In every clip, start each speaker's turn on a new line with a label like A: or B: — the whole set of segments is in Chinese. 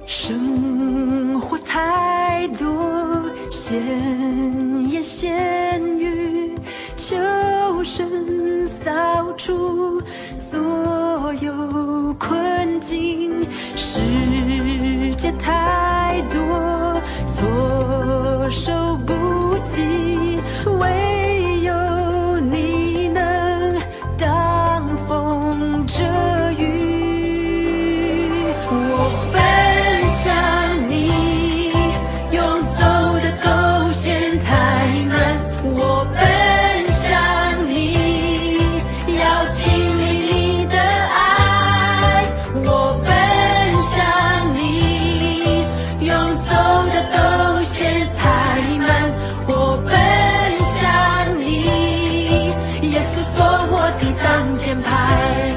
A: 生活太多闲言闲语，求神扫除所有困境。世界太多措手不及，唯有你能挡风遮雨。我奔向你，用走的狗线太慢。我奔向你，要经历你的爱。我奔向你，用走的狗线太慢。我奔向你，耶稣做我的挡箭牌。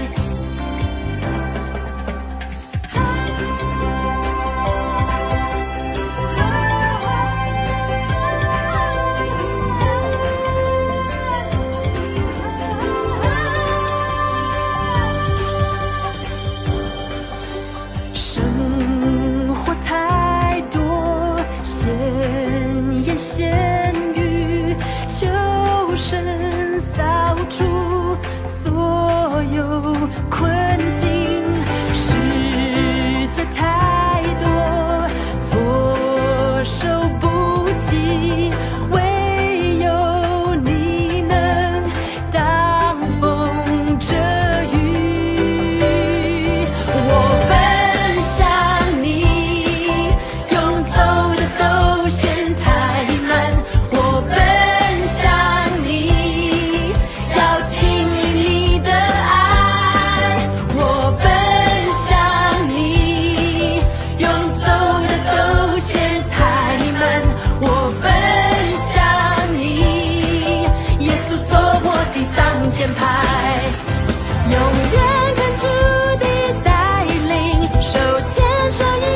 A: 生活太多闲言闲语，求神扫除所有困境。世界太多措手不及，唯有你能挡风遮雨。我奔向你，用走的狗线太慢。我奔向你，要经历你的爱。我奔向你，用走的狗线太慢。我奔向你，耶稣做我的挡箭牌。永远看主的带领，手牵手。